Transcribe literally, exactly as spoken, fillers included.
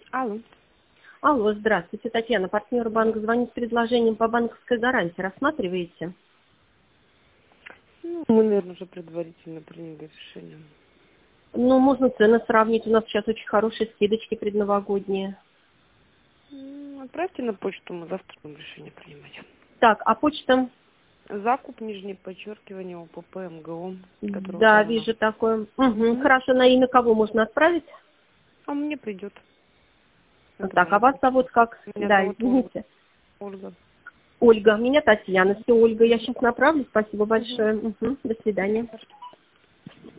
Алло. Алло, здравствуйте, Татьяна, партнер банка, звонит с предложением по банковской гарантии. Рассматриваете? Ну, мы, наверное, уже предварительно приняли решение. Ну, можно цены сравнить. У нас сейчас очень хорошие скидочки предновогодние. М, Отправьте на почту, мы завтра будем решение принимать. Так, а почта? Закуп, нижнее подчеркивание, ОПП, МГО, который Да, указано. вижу такое. Угу. Мгм. Хорошо, на имя кого можно отправить? А мне придет. Это Так, а моя вас почта. зовут как? Меня Да, зовут Ольга. извините. Ольга. Ольга, меня Татьяна. Все, Ольга, я сейчас направлю. Спасибо Мгм. большое. Угу. До свидания. Хорошо.